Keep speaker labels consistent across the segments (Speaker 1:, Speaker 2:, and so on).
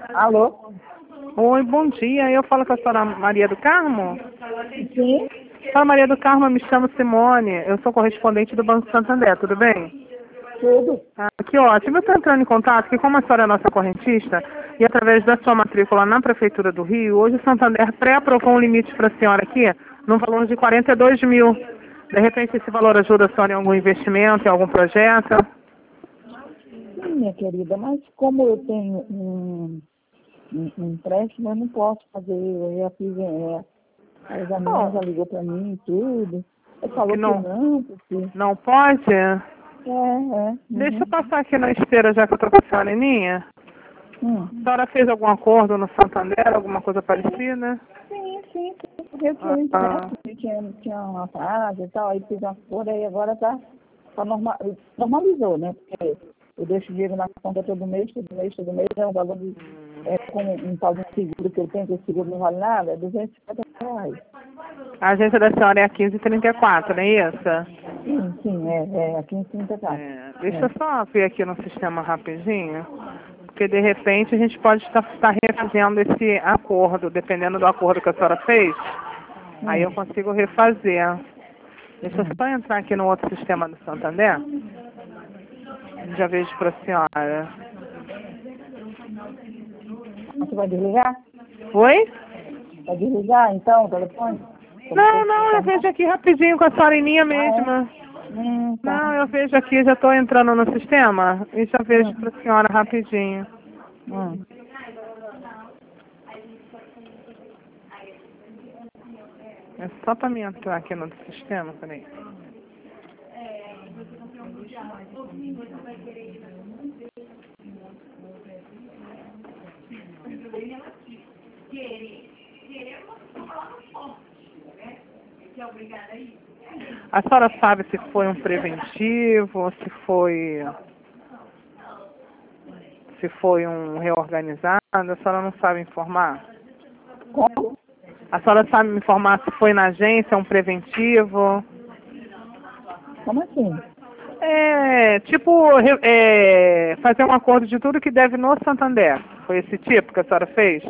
Speaker 1: Alô?
Speaker 2: Oi, bom dia. Eu falo com a senhora Maria do Carmo?
Speaker 1: Sim,
Speaker 2: Senhora Maria do Carmo, me chamo Simone. Eu sou correspondente do Banco Santander, tudo bem?
Speaker 1: tudo.
Speaker 2: Ah, que ótimo. Eu estou entrando em contato, porque como a senhora é nossa correntista, e através da sua matrícula na Prefeitura do Rio, hoje o Santander pré-aprovou um limite para a senhora aqui, no valor de 42 mil. De repente esse valor ajuda a senhora em algum investimento, em algum projeto?
Speaker 1: Sim, minha querida, mas como eu tenho um empréstimo, eu não posso fazer. Eu já fiz, a menina já
Speaker 2: Bom,
Speaker 1: ligou para mim e tudo. Ele
Speaker 2: que
Speaker 1: falou que não, porque...
Speaker 2: não pode? Deixa
Speaker 1: Uhum.
Speaker 2: eu passar aqui na esteira, já que eu estou com a senhora em linha. A
Speaker 1: Hum.
Speaker 2: senhora fez algum acordo no Santander, alguma coisa parecida?
Speaker 1: Sim, porque eu tinha um
Speaker 2: Ah,
Speaker 1: empréstimo, tinha uma frase e tal, aí fiz uma coisa, aí agora normalizou, né? Porque eu deixo dinheiro na conta todo mês é um valor de, com um tal de seguro que eu tenho, que o seguro não vale nada, é R$ 250.
Speaker 2: a agência da senhora é a 1534, não é isso?
Speaker 1: Sim, aqui em 34.
Speaker 2: Deixa eu só ver aqui no sistema rapidinho, porque de repente a gente pode estar refazendo esse acordo, dependendo do acordo que a senhora fez, aí eu
Speaker 1: Hum,
Speaker 2: consigo refazer. Deixa eu
Speaker 1: hum.
Speaker 2: só entrar aqui no outro sistema do Santander, já vejo para a senhora.
Speaker 1: Você vai desligar?
Speaker 2: Oi?
Speaker 1: Vai desligar, então, o telefone? Como
Speaker 2: Não,
Speaker 1: você
Speaker 2: não,
Speaker 1: está
Speaker 2: eu vejo aqui rapidinho com a senhora em linha
Speaker 1: Ah,
Speaker 2: mesmo.
Speaker 1: tá.
Speaker 2: Não, eu vejo aqui, já estou entrando no sistema e já vejo para
Speaker 1: Hum,
Speaker 2: a senhora rapidinho.
Speaker 1: hum.
Speaker 2: É só para mim entrar aqui no sistema, peraí. A senhora sabe se foi um preventivo, se foi um reorganizado, a senhora não sabe informar?
Speaker 1: Como?
Speaker 2: A senhora sabe me informar se foi na agência um preventivo?
Speaker 1: Como assim?
Speaker 2: É, tipo, fazer um acordo de tudo que deve no Santander. Foi esse tipo que a senhora fez?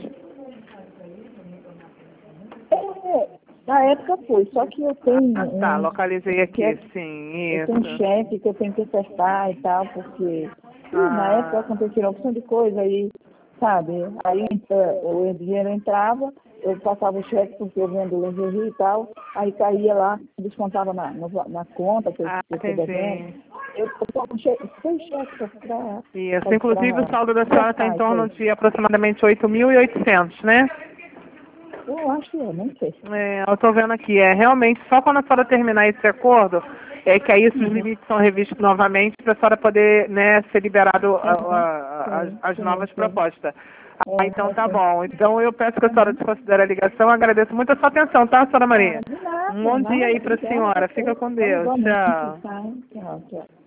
Speaker 1: Na época foi, só que eu tenho
Speaker 2: Ah, tá,
Speaker 1: um
Speaker 2: localizei aqui,
Speaker 1: cheque,
Speaker 2: sim,
Speaker 1: eu tenho um
Speaker 2: isso.
Speaker 1: cheque que eu tenho que acertar e tal, porque na época
Speaker 2: Ah,
Speaker 1: aconteceram uma opção de coisa aí, sabe? Aí o dinheiro entrava, eu passava o cheque porque eu vendo lingerie e tal, aí caía lá, descontava na conta que eu estou devendo.
Speaker 2: entendi.
Speaker 1: Eu tô com cheque, seis cheques para
Speaker 2: Isso, inclusive o saldo da senhora está em
Speaker 1: acertar isso
Speaker 2: torno
Speaker 1: aí.
Speaker 2: de aproximadamente 8.800, né?
Speaker 1: Eu acho que não sei.
Speaker 2: É, eu estou vendo aqui, realmente só quando a senhora terminar esse acordo, é que aí esses
Speaker 1: Uhum.
Speaker 2: limites são revistos novamente para a senhora poder, né, ser liberado as novas
Speaker 1: Sim.
Speaker 2: propostas. Ah, então tá
Speaker 1: Sim.
Speaker 2: bom. Então eu peço que a senhora
Speaker 1: Uhum.
Speaker 2: desconsidere a ligação, agradeço muito a sua atenção, tá, senhora
Speaker 1: Ah,
Speaker 2: Maria?
Speaker 1: de
Speaker 2: Um bom dia
Speaker 1: nada,
Speaker 2: aí para a
Speaker 1: obrigada a
Speaker 2: senhora.
Speaker 1: você.
Speaker 2: Fica com
Speaker 1: Oi,
Speaker 2: Deus.
Speaker 1: igualmente,
Speaker 2: Tchau.
Speaker 1: tá? Tchau, tchau.